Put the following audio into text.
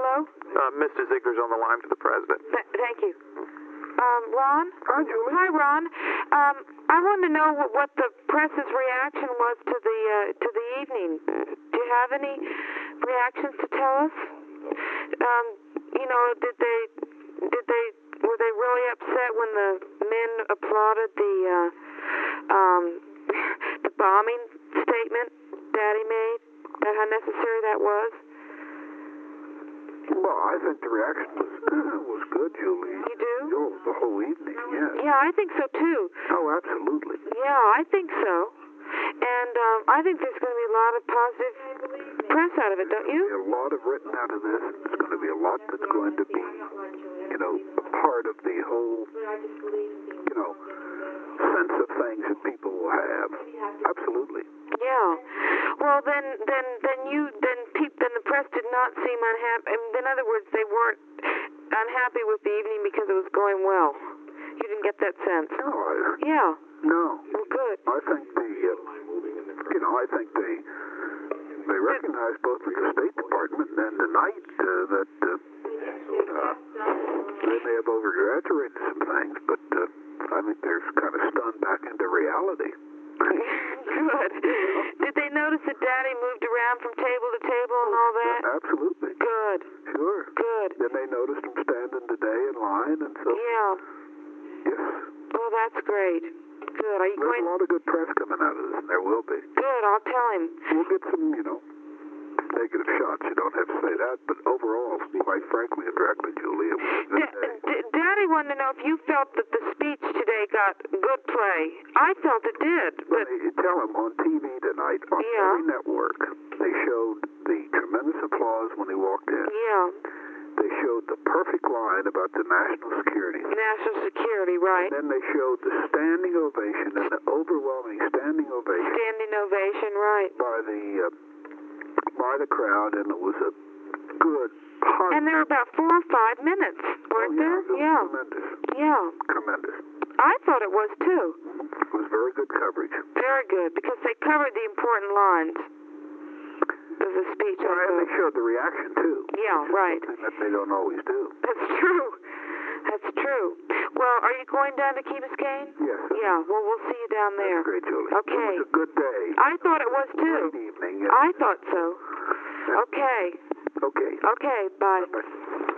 Hello? Mr. Ziegler's on the line for the president. Thank you. Ron? Hi, Julie. Hi, Ron. I wanted to know what the press's reaction was to the evening. Do you have any reactions to tell us? Were they really upset when the men applauded the bombing statement Daddy made? How necessary that was? Well, I think the reaction was good, Julie. You do? Oh, the whole evening, yes. Yeah, I think so too. Oh, absolutely. Yeah, I think so. And I think there's going to be a lot of positive press out of it, don't you? There's a lot of written out of this. There's going to be a lot that's going to be, a part of the whole, sense of things that people will have. Absolutely. Yeah. Well, then the press did not seem unhappy. In other words, they weren't unhappy with the evening because it was going well. You didn't get that sense? No, Yeah. No. Well, good. I think they recognize both at the State Department and tonight that they may have over-exaggerated some things, but I think they're kind of stunned back into reality. Good. Did they notice that Daddy moved around from table to table and all that? Absolutely. Good. Sure. Good. Then they noticed him standing today in line, and so... Yeah. Yes. Oh, that's great. Good. Are you There's going... a lot of good press coming out of this, and there will be. Good. I'll tell him. We'll get some, negative shots. You don't have to say that, but overall, quite frankly and directly, Julie, it was a good day. Daddy wanted to know if you felt that the speech today got good play. I felt it did. Let me tell him, on TV tonight, on every network, they showed the tremendous applause when he walked in. Yeah. They showed the perfect line about the national security. National security, right. And then they showed the standing ovation and the overwhelming standing ovation. Standing ovation, right. By the crowd, and it was a good, positive... And there were about 4 or 5 minutes, weren't there? Yeah. Tremendous. Yeah. Tremendous. I thought it was, too. It was very good coverage. Very good, because they covered the important lines of the speech. Well, and they showed the reaction, too. Yeah, right. Something that they don't always do. That's true. That's true. Well, are you going down to Key Biscayne? Yes. Yeah, well, we'll see you down there. That's great, Julie. Okay. It was a good day. I thought it was, too. Good evening. I thought so. Okay. Okay. Okay, bye. Bye-bye.